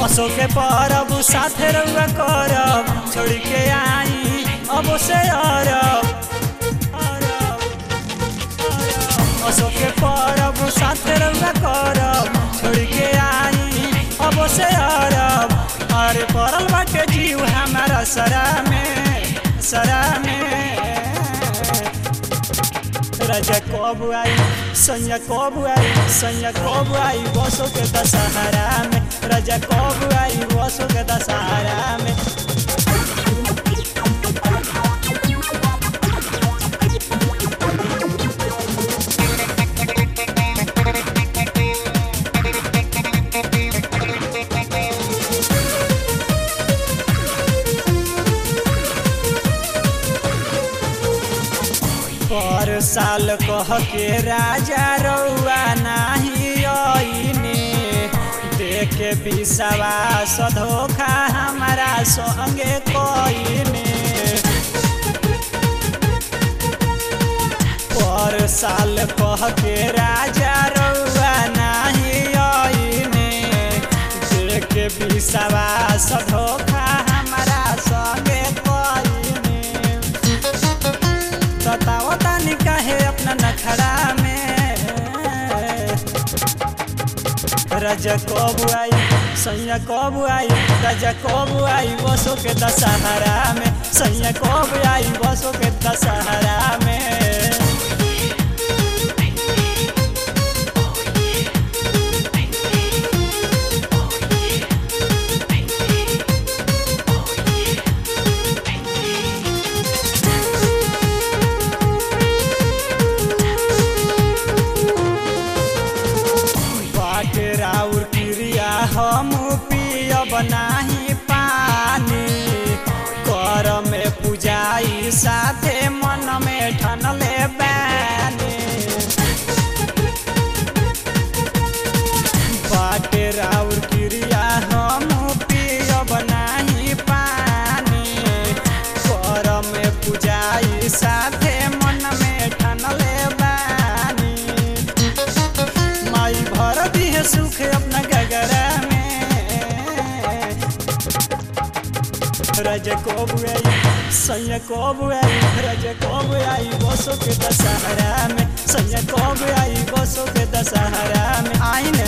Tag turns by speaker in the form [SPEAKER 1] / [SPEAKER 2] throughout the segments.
[SPEAKER 1] असो के परब साथे रउआ करब छोड़ के आई अब से अरब असो के परब साथे रउआ करब छोड़ के आई अब से अरब अरे पड़ल बाटे जीव हमारा सरा में राजा कब आई सैया कब आई सैया कब आई बसो के दशहरा में राजा कब आई बसो के दशहरा में पर साल कह के राजा रउआ नाही आईने देखे विश्वास धोखा हमारा संगे कईने पर साल कह के राजा रउआ नहीं आईने देखे विश्वास धोखा हमारा संगे कईने बताओ तानी काहे अपना नखड़ा में राजा कब आई सैया कब आई राजा कब आई बसो के दशहरा में सैया कब आई बसो के दशहरा में राउर क्रिया हम पियब नाही पानी कर में पूजाई साथे मन में ठनले बानी बाटे राउर क्रिया हम पियब नाही पानी कर में पूजाई साथे मन में ठनले बानी माई भर दिए सुख अपना गगरा में राजा कब आई सैया कब आई राजा कब आई बसो के दशहरा में सैया कब आई बसो के दशहरा में आई ना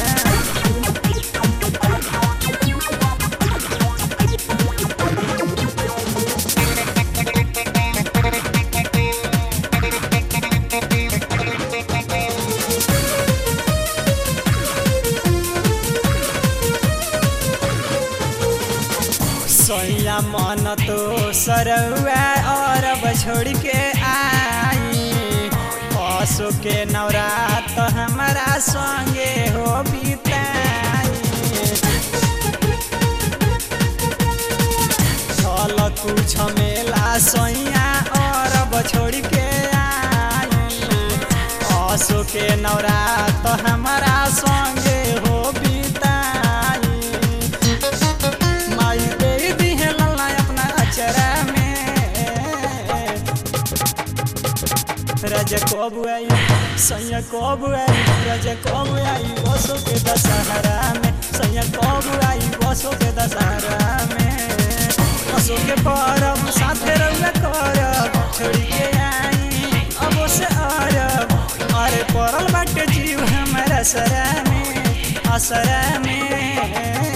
[SPEAKER 1] सैया मन तो सरौआ और छोड़ के आई असो के नवरात हमारा संगे हो बिताई चल कुछ मेला सैया और छोड़ के आई असो के नवरात हमारा संगे हो बिताई माई राजा कब आई सैया कब आई राजा कब आई बसो के दशहरा में सैया कब आई बसो के दशहरा में बसो के परब साथे रउआ करब छोड़ के आई अब से अरब अरे पड़ल बाटे जीव हमारा असरा में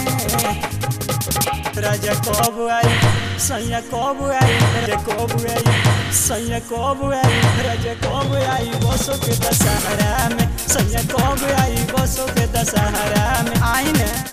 [SPEAKER 1] राजा कब आई सैया कब आई राजा कब आई सैया कब आई राजा कब आई बसो के दशहरा में सैया कब आई बसो के दशहरा में आई ना।